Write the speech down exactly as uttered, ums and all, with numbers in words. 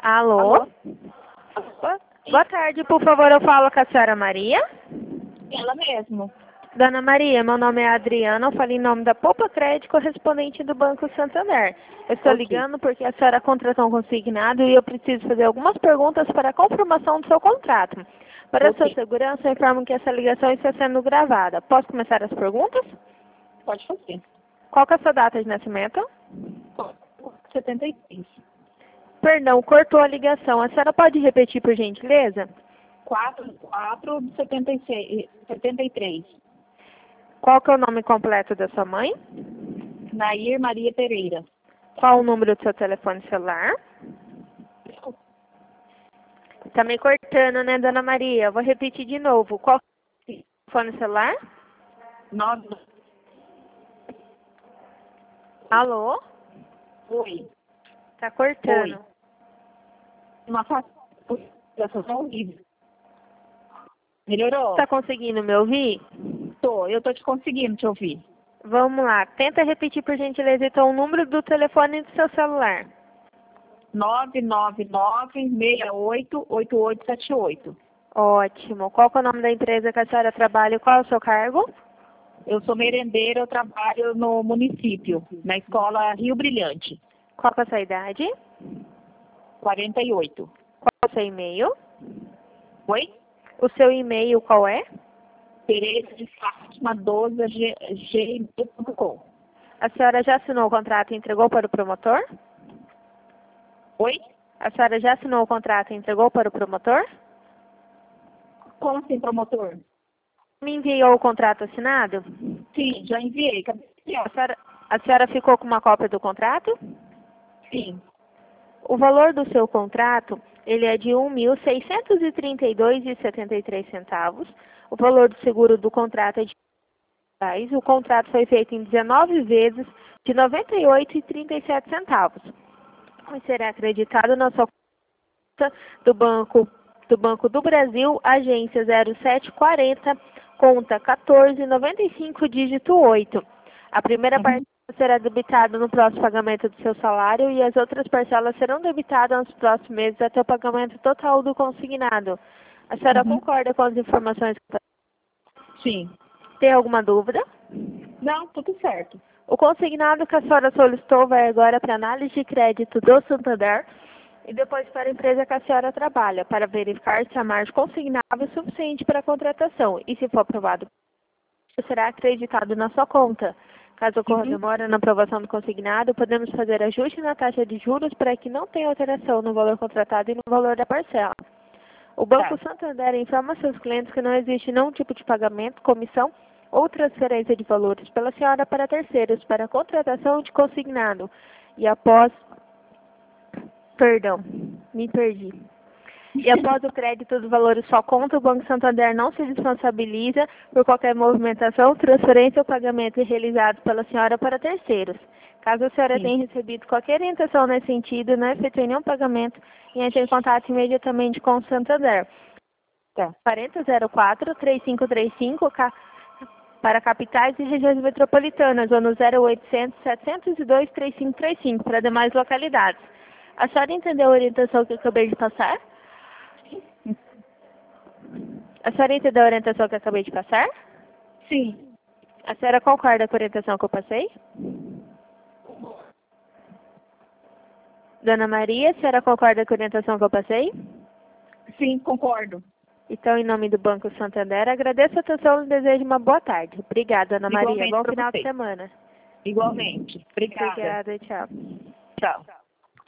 Alô? Alô? Boa, boa tarde, por favor, eu falo com a senhora Maria. Ela mesmo. Dona Maria, meu nome é Adriana, eu falo em nome da Poupa Crédito, correspondente do Banco Santander. Eu estou Ok. ligando porque a senhora contratou um consignado e eu preciso fazer algumas perguntas para a confirmação do seu contrato. Para a sua Ok. segurança, eu informo que essa ligação está sendo gravada. Posso começar as perguntas? Pode fazer. Qual que é a sua data de nascimento? setenta e seis. Perdão, cortou a ligação. A senhora pode repetir, por gentileza? quatro, quatro de setenta e seis, setenta e três. Qual que é o nome completo da sua mãe? Nair Maria Pereira. Qual o número do seu telefone celular? Tá me cortando, né, Dona Maria? Eu vou repetir de novo. Qual é o telefone celular? nove. Alô? Oi. Tá cortando. Oi. Uma facilitação horrível. Melhorou? Tá conseguindo me ouvir? Tô. Eu tô te conseguindo te ouvir. Vamos lá. Tenta repetir, por gentileza, então, o número do telefone do seu celular. nove nove nove, seis oito, oito oito sete oito. Ótimo. Qual que é o nome da empresa que a senhora trabalha e qual é o seu cargo? Eu sou merendeira, eu trabalho no município, na escola Rio Brilhante. Qual que é a sua idade? quarenta e oito. Qual é o seu e-mail? Oi? O seu e-mail qual é? Pereira de Fátima doze, gmail ponto com. A senhora já assinou o contrato e entregou para o promotor? Oi? A senhora já assinou o contrato e entregou para o promotor? Como assim, promotor? Me enviou o contrato assinado? Sim, já enviei. Cadê? A senhora, a senhora ficou com uma cópia do contrato? Sim. O valor do seu contrato, ele é de um mil seiscentos e trinta e dois reais e setenta e três centavos. O valor do seguro do contrato é de reais. O contrato foi feito em dezenove vezes de noventa e oito reais e trinta e sete centavos. E será acreditado na sua conta do Banco do Banco do Brasil, agência zero sete quarenta, conta quatorze noventa e cinco, dígito oito. A primeira Uhum. parcela será debitada no próximo pagamento do seu salário e as outras parcelas serão debitadas nos próximos meses até o pagamento total do consignado. A senhora Uhum. concorda com as informações? Sim. Tem alguma dúvida? Não, tudo certo. O consignado que a senhora solicitou vai agora para análise de crédito do Santander e depois para a empresa que a senhora trabalha, para verificar se a margem consignável é suficiente para a contratação e, se for aprovado, será acreditado na sua conta. Caso ocorra Uhum. demora na aprovação do consignado, podemos fazer ajuste na taxa de juros para que não tenha alteração no valor contratado e no valor da parcela. O Banco Tá. Santander informa seus clientes que não existe nenhum tipo de pagamento, comissão ou transferência de valores pela senhora para terceiros para a contratação de consignado. E após... Perdão, me perdi. E após o crédito dos valores só conta, o Banco Santander não se responsabiliza por qualquer movimentação, transferência ou pagamento realizado pela senhora para terceiros. Caso a senhora Sim. tenha recebido qualquer orientação nesse sentido, não efetue nenhum pagamento e entre em contato imediatamente com o Santander. Tá. quarenta zero quatro, três cinco três cinco ca- para capitais e regiões metropolitanas, ou no zero oitocentos, setecentos e dois, três cinco três cinco para demais localidades. A senhora entendeu a orientação que eu acabei de passar? A senhora entendeu a orientação que eu acabei de passar? Sim. A senhora concorda com a orientação que eu passei? Dona Maria, a senhora concorda com a orientação que eu passei? Sim, concordo. Então, em nome do Banco Santander, agradeço a atenção e desejo uma boa tarde. Obrigada, Dona Maria. Igualmente Bom para final de você. semana. Igualmente. Obrigada. Obrigada, tchau. Tchau.